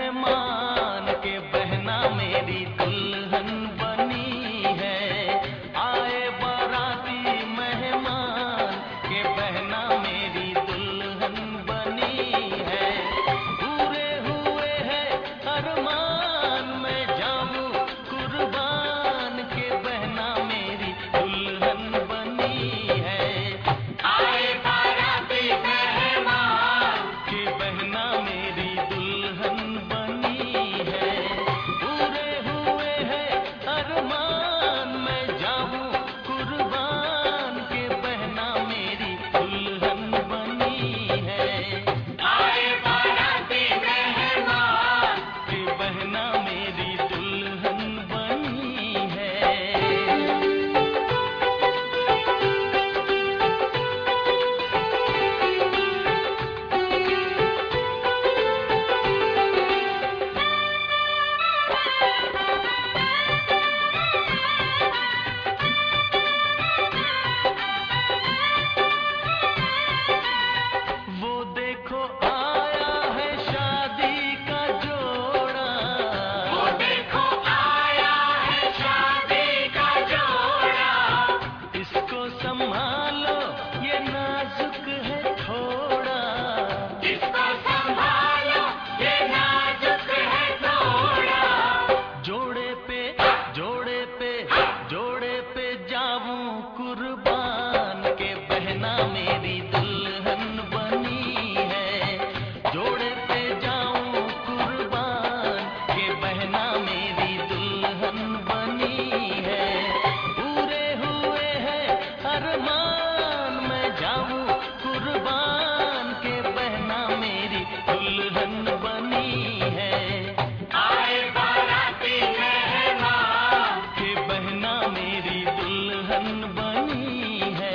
मेहमान के बहना मेरी दुल्हन बनी है। आए बाराती मेहमान के बहना मेरी दुल्हन बनी है। पूरे हुए हैं अरमान मैं जाऊं कुर्बान के बहना मेरी दुल्हन बनी है। आए बाराती मेहमान के बहना मेरी दुल्हन बनी है। पूरे हुए हैं अरमान मैं जाऊं कुर्बान के बहना मेरी दुल्हन बनी है। आए बाराती मेहमान के बहना मेरी दुल्हन बनी है। वो देखो आया है शादी का जोड़ा। वो देखो आया है शादी का जोड़ा। इसको संभालो ये नाजुक है थोड़ा। इसको संभालो ये नाजुक है थोड़ा। जोड़े पे जोड़े पे जोड़े पे जाऊं कुर्बान के बहना मेरी दुल्हन बनी है। जोड़े पे जाऊं कुर्बान के बहना मेरी दुल्हन बनी है। पूरे हुए हैं अरमान मैं जाऊं कुर्बान के बहना मेरी दुल्हन बनी है। आए बाराती मेहमान के बहना मेरी दुल्हन बनी है।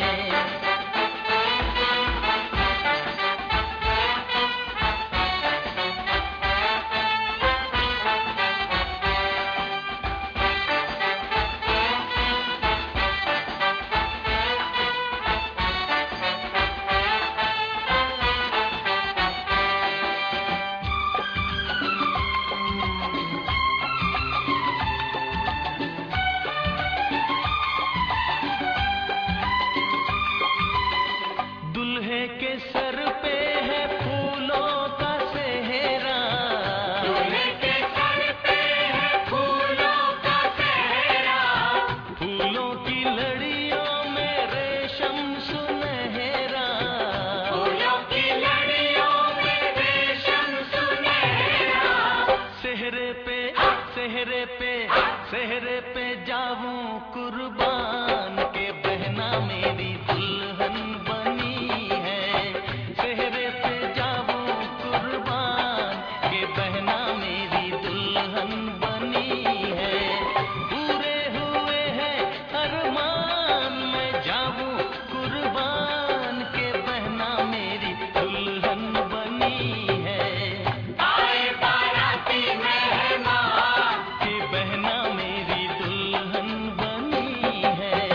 दुल्हे के सर पे है फूलों का सेहरा। दूल्हे के सर पे है फूलों का सेहरा। फूलों की लड़ियों में रेशम सुनहरा। फूलों की लड़ियों में रेशम सुनहरा। सेहरे पे सेहरे पे सेहरे पे जाऊं कुर्बान के बहना मेरी दुल्हन बनी है। सेहरे पे जाऊं कुर्बान के बहना मेरी दुल्हन बनी है। पूरे हुए हैं अरमान मैं जाऊं कुर्बान के बहना मेरी दुल्हन बनी है। आए बाराती मेहमान के बहना मेरी दुल्हन बनी है।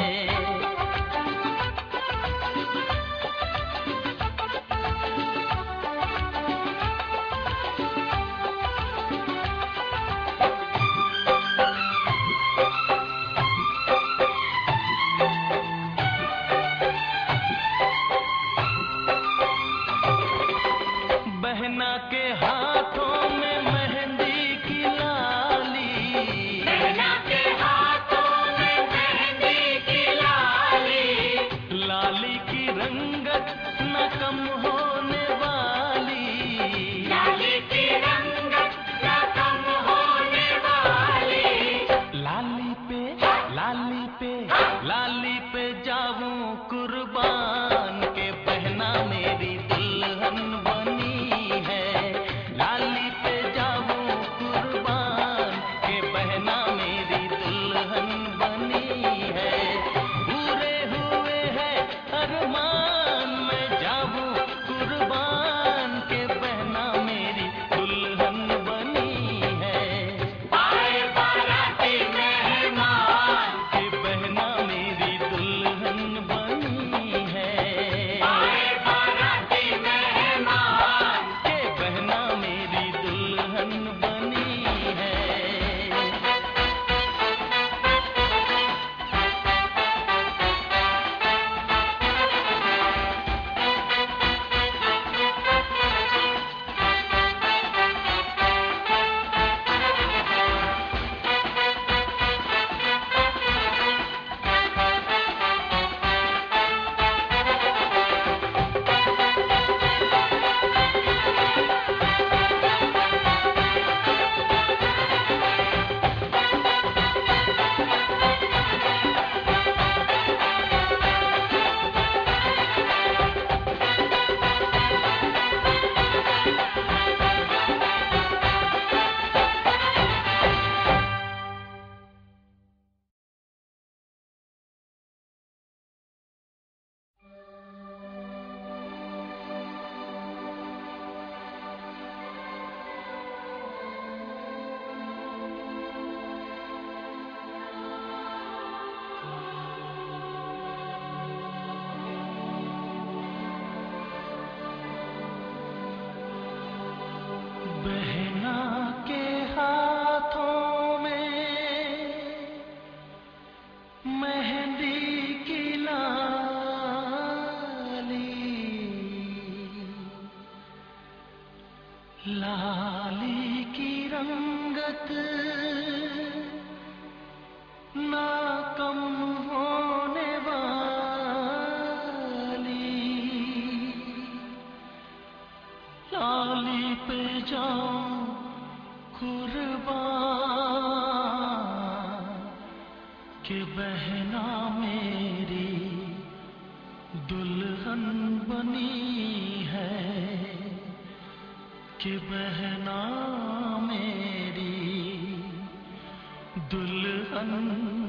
लाली की रंगत ना कम होने वाली, लाली पे जाऊं कुर्बान कि बहना मेरी दुल्हन बनी है, कि बहना मेरी दुल्हन